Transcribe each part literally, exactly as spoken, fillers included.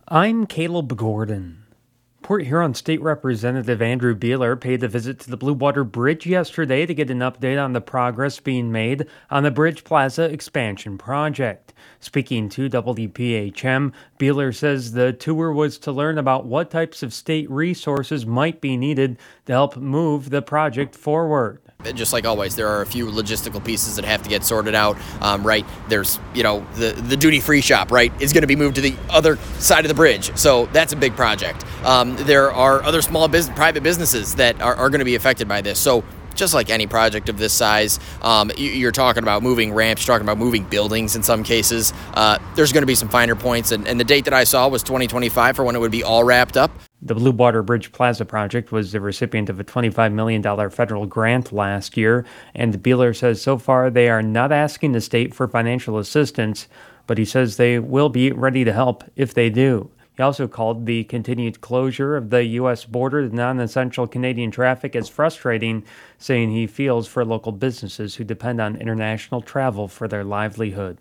I'm Caleb Gordon. Port Huron State Representative Andrew Beeler paid a visit to the Blue Water Bridge yesterday to get an update on the progress being made on the Bridge Plaza expansion project. Speaking to W P H M, Beeler says the tour was to learn about what types of state resources might be needed to help move the project forward. Just like always, there are a few logistical pieces that have to get sorted out, um, right? There's, you know, the, the duty-free shop, right, is going to be moved to the other side of the bridge. So that's a big project. Um, there are other small business, private businesses that are, are going to be affected by this. So just like any project of this size, um, you're talking about moving ramps, you're talking about moving buildings in some cases. Uh, there's going to be some finer points, and, and the date that I saw was twenty twenty-five for when it would be all wrapped up. The Blue Water Bridge Plaza project was the recipient of a twenty-five million dollars federal grant last year, and Beeler says so far they are not asking the state for financial assistance, but he says they will be ready to help if they do. He also called the continued closure of the U S border to non-essential Canadian traffic as frustrating, saying he feels for local businesses who depend on international travel for their livelihood.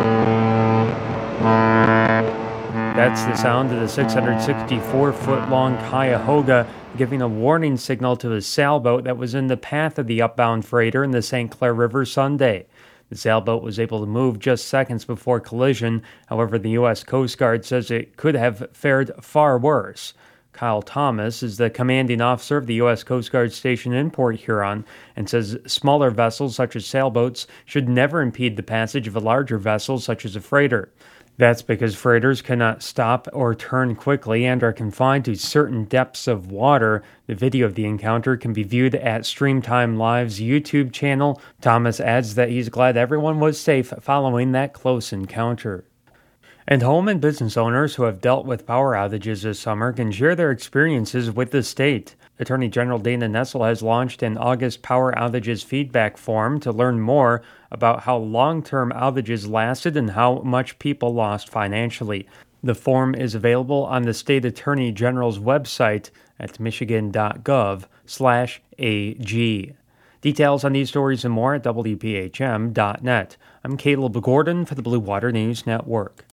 That's the sound of the six hundred sixty-four foot long Cuyahoga giving a warning signal to a sailboat that was in the path of the upbound freighter in the Saint Clair River Sunday. The sailboat was able to move just seconds before collision. However, the U S Coast Guard says it could have fared far worse. Kyle Thomas is the commanding officer of the U S Coast Guard station in Port Huron and says smaller vessels such as sailboats should never impede the passage of a larger vessel such as a freighter. That's because freighters cannot stop or turn quickly and are confined to certain depths of water. The video of the encounter can be viewed at Streamtime Live's YouTube channel. Thomas adds that he's glad everyone was safe following that close encounter. And home and business owners who have dealt with power outages this summer can share their experiences with the state. Attorney General Dana Nessel has launched an August Power Outages Feedback Form to learn more about how long-term outages lasted and how much people lost financially. The form is available on the State Attorney General's website at michigan.gov slash AG. Details on these stories and more at W P H M dot net. I'm Caleb Gordon for the Blue Water News Network.